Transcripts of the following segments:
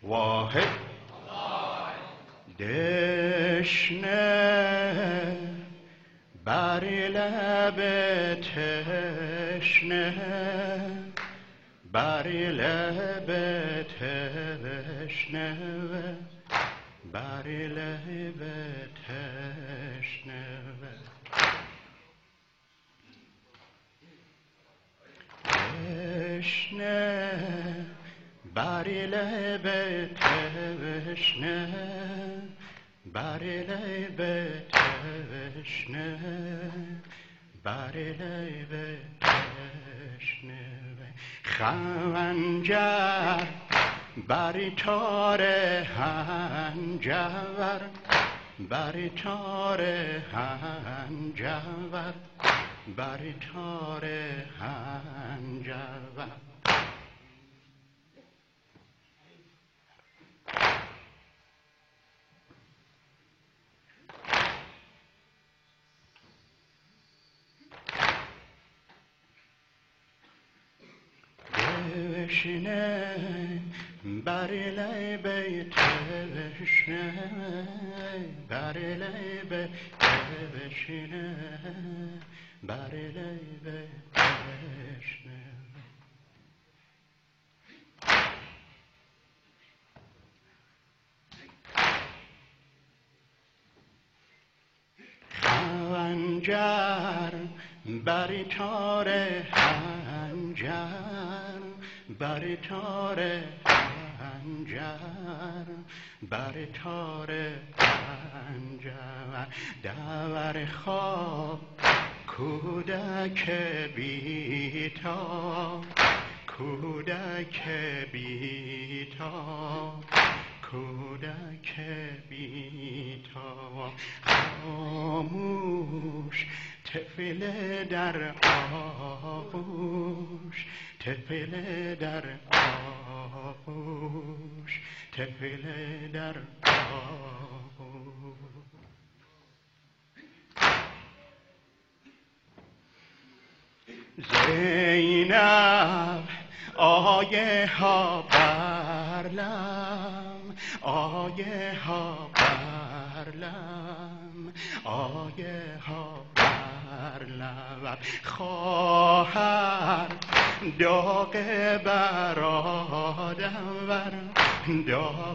واحد دشنه بر لب تشنه بر لب تشنه بر لب تشنه تشنه بر لب تشنه بر لب تشنه بر لب تشنه خنجر بر تار هنجر بر تار هنجر بر تار هنجر تشنه بر لب تشنه بر لب تشنه بر لب تشنه خنجر بر تار هنجر بر تار هنجر بر تار هنجر در خواب کودک بی‌تاب کودک بی‌تاب کودک بی‌تاب خاموش طفل در آغوش طفل در آغوش طفل در آغوش زینب آیه ها برلم آیه ها برلم آیه ها برلم خواهر داغ برادم ور داغ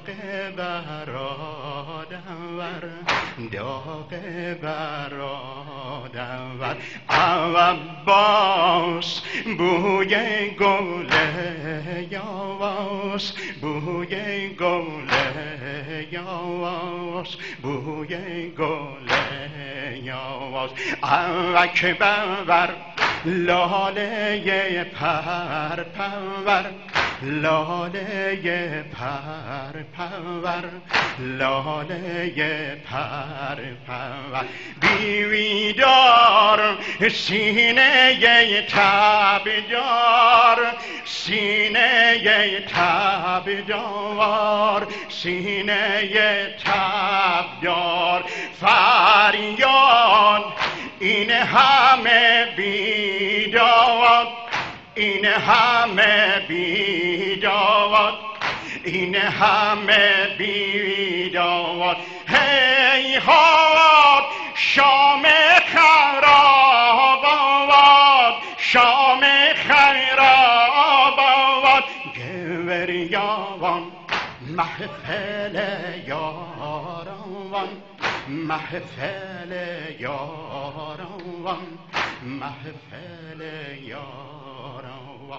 برادم ور داغ برادم ور عباس بوی گل یاواس بوی گل یاواس بوی گل یاواس اکبر لاله پر پرور لاله پر پرور لاله پر پرور بیویدار سینه تبدار سینه تبدار سینه تبدار فریاد این همه بیداد این همه بیداد این همه بیداد هیهات شام خراب آباد شام خراب آباد گوریاوان محفل یاران محفل یاران محفل یاران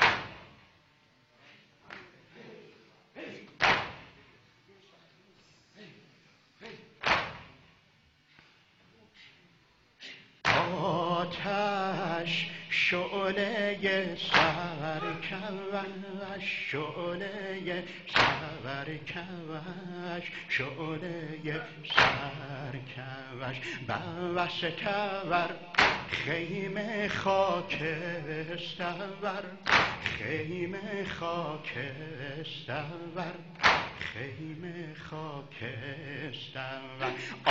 آتش شعله سرکوش شعله سرکوش شعله سرکوش بوستور خیمه خاکستر خیمه خاکستر خیمه خاکستر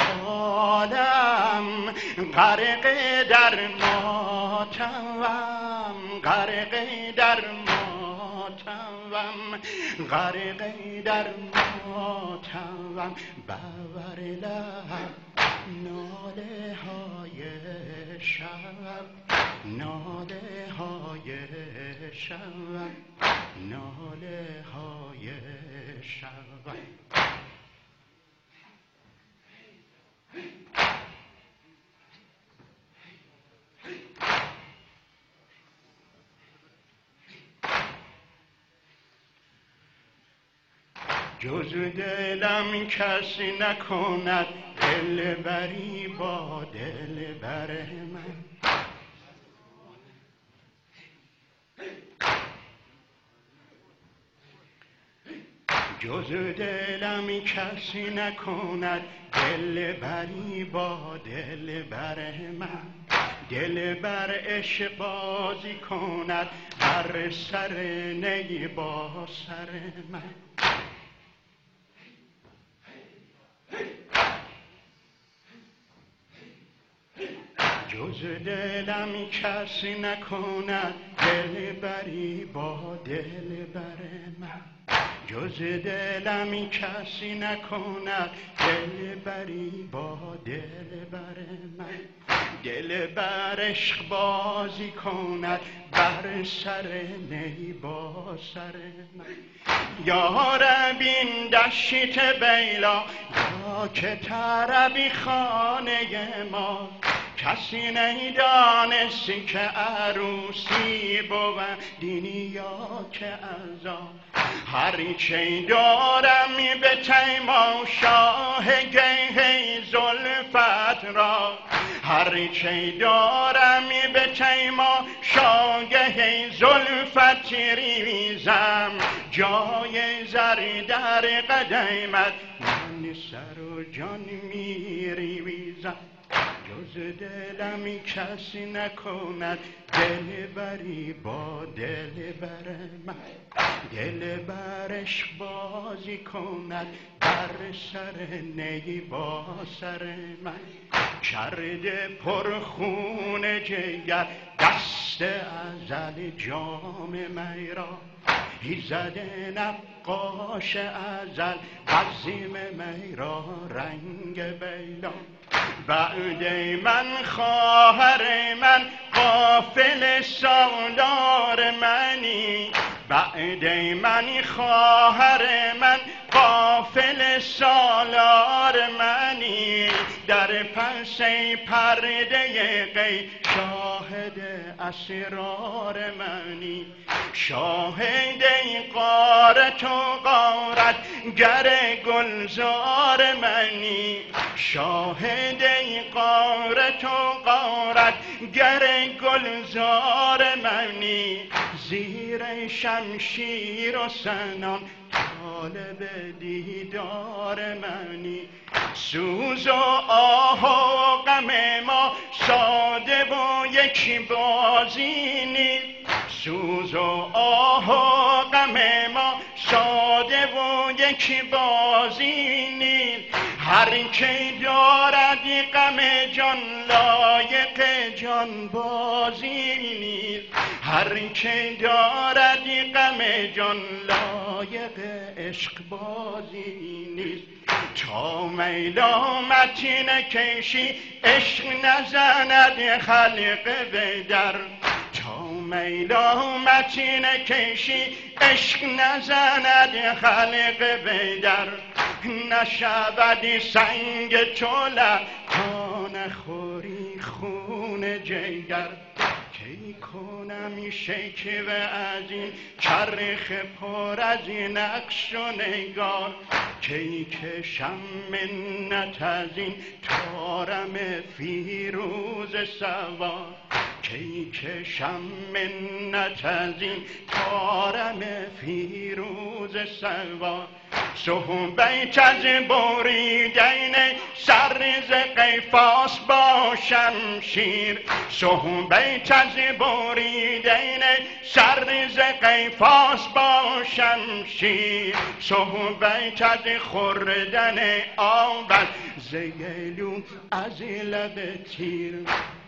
عالم غرق در ماتم غرق در ماتم غرقه در ماتمم بر لب ناله های شب، ناله های شب، ناله های شب. جز دلم کسی نکند دلبری با دلبر من. جز دلم کسی نکند دلبری با دلبر من. دلبر عشق بازی کند بر سر نی با سر من. جز دلم کسی نکند دلبری با دلبر من. جز دلم کسی نکند دلبری با دلبر من. دلبر عشق بازی کند بر سر نی با سر من. یا رب این دشت بیلا یا که طربی خانه ما، کسی نیدانستی که عروسی بود دینی یا که ازا. هرچه دارم به تماشاه گه زلفت را، هرچه دارم به تماشاه گه زلفت ریزم. جای زر در قدمت من سر و جان میریزم. جز دلم کسی نکند دلبری با دلبر من. دلبر عشق بازی کند بر سر نی با سر من. کرده پرخون جگر دست ازل جام می را، ایزد نقاش ازل عظیم می را رنگ بیلا. بعد من خواهر من غافل سالار منی، بعد من خواهر من غافل سالار منی. در پس پرده غیب شاهد اسرار منی. شاهد غارت و غارت گر گلزار منی. شاهد غارت و غارت گر گلزار منی. زیر شمشیر و سنان طالب دیدار منی. سوز و آه و غم ما ساده و یک بازی نیست. سوز و آه و غم ما ساده و یک بازی نیست. هر که دارد غم جان لایق جان بازی نیست. هر که دارد غم جان لایق عشق بازی نیست. تا میلا متین کشی عشق نزند خلق به در. تا میلا متین کشی عشق نزند خلق به در. نشود سنگ چوله تا نخوری خون جگر. کی کنم شکوه از این چرخ پر از این نقش و نگار. کی کشم منت از این طارم فیروز سوار. کی کشم منت از این طارم فیروز سوار. صحبت از بریدن سر ز قیفاس با شمشیر. صحبت از بریدن سر ز قیفاس با شمشیر. صحبت از خوردن آب ز گلو از لب تیر.